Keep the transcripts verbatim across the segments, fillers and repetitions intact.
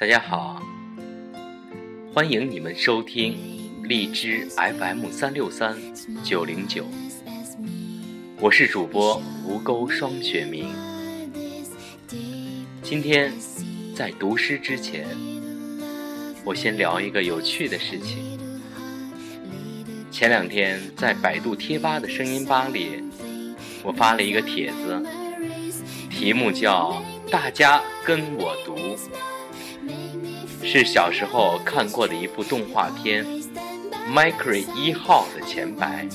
大家好，欢迎你们收听荔枝 F M 三六三九零九，我是主播吴钩双雪明。今天在读诗之前，我先聊一个有趣的事情。前两天在百度贴吧的声音吧里，我发了一个帖子，题目叫大家跟我读，是小时候看过的一部动画片《Mercury 一号》的前白。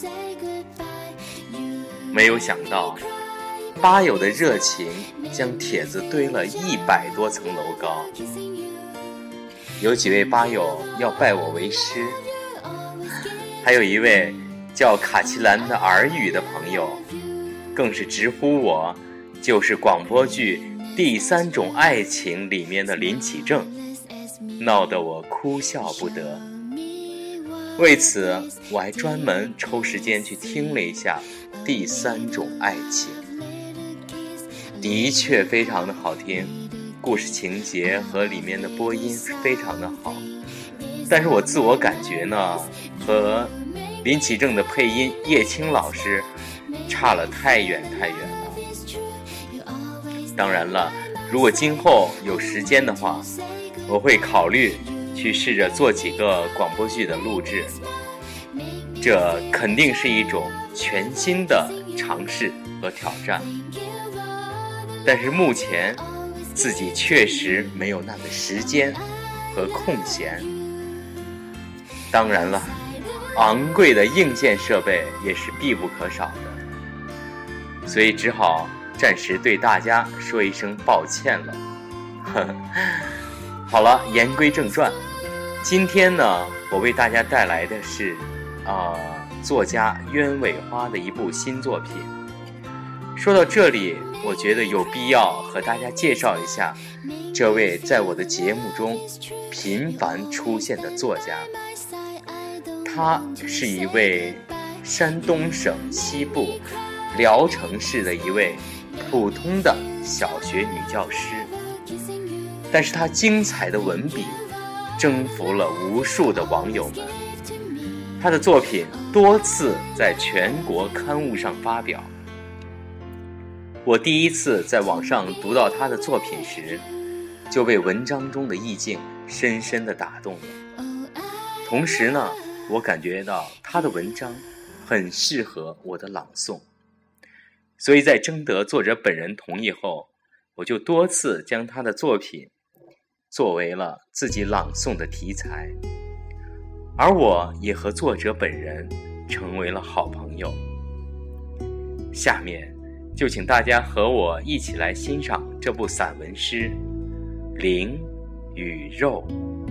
没有想到吧友的热情将帖子堆了一百多层楼高，有几位吧友要拜我为师，还有一位叫卡奇兰的耳语的朋友更是直呼我就是广播剧《第三种爱情》里面的林启正，闹得我哭笑不得。为此我还专门抽时间去听了一下《第三种爱情》，的确非常的好听，故事情节和里面的播音是非常的好，但是我自我感觉呢，和林启正的配音叶青老师差了太远太远了。当然了，如果今后有时间的话，我会考虑去试着做几个广播剧的录制，这肯定是一种全新的尝试和挑战。但是目前自己确实没有那个时间和空闲。当然了，昂贵的硬件设备也是必不可少的，所以只好暂时对大家说一声抱歉了。好了，言归正传，今天呢，我为大家带来的是呃，作家鸢尾花的一部新作品。说到这里，我觉得有必要和大家介绍一下这位在我的节目中频繁出现的作家。他是一位山东省西部聊城市的一位普通的小学女教师，但是她精彩的文笔征服了无数的网友们。她的作品多次在全国刊物上发表。我第一次在网上读到她的作品时，就被文章中的意境深深地打动了。同时呢，我感觉到她的文章很适合我的朗诵，所以在征得作者本人同意后，我就多次将她的作品作为了自己朗诵的题材，而我也和作者本人成为了好朋友。下面就请大家和我一起来欣赏这部散文诗《灵与肉》。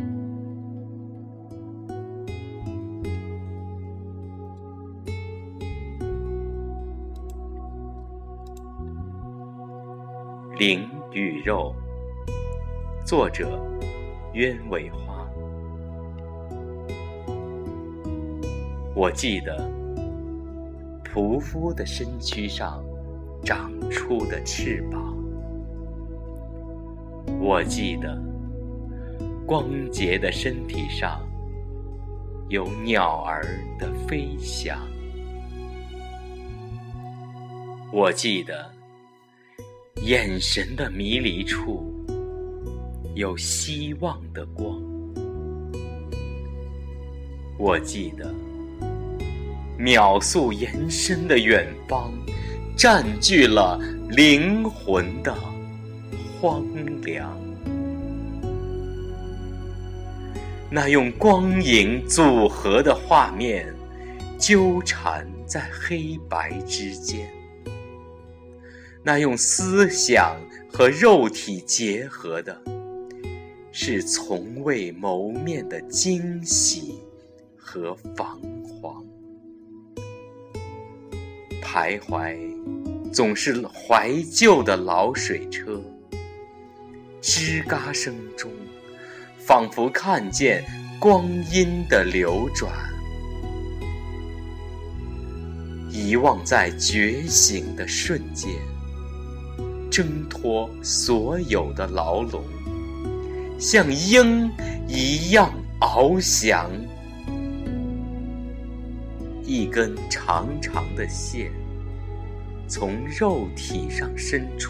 灵与肉，作者鸢尾花。我记得匍匐的身躯上长出的翅膀，我记得光洁的身体上有鸟儿的飞翔，我记得眼神的迷离处有希望的光，我记得秒速延伸的远方占据了灵魂的荒凉，那用光影组合的画面纠缠在黑白之间，那用思想和肉体结合的是从未谋面的惊喜和彷徨。徘徊总是怀旧的老水车，吱嘎声中仿佛看见光阴的流转，遗忘在觉醒的瞬间，挣脱所有的牢笼， 像鹰一样翱翔。一根长长的线从肉体上伸出，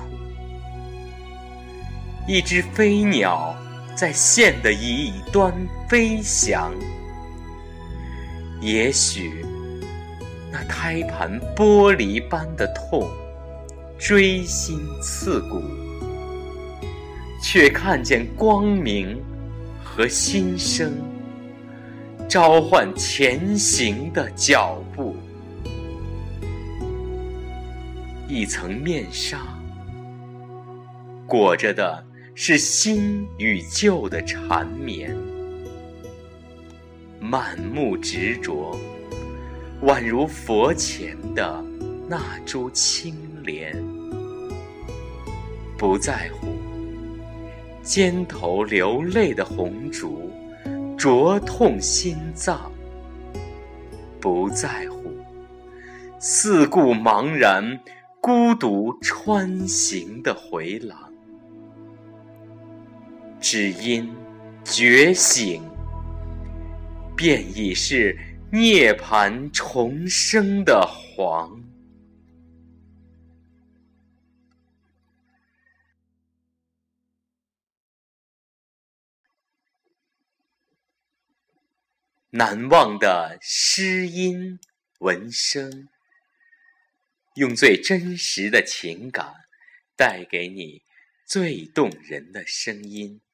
一只飞鸟在线的一端飞翔。也许那胎盘玻璃般的痛锥心刺骨，却看见光明和新生，召唤前行的脚步。一层面纱，裹着的是新与旧的缠绵，满目执着，宛如佛前的那株青莲。不在乎肩头流泪的红烛灼痛心脏，不在乎四顾茫然孤独穿行的回廊，只因觉醒便已是涅槃重生的黄。难忘的诗音文声，用最真实的情感带给你最动人的声音。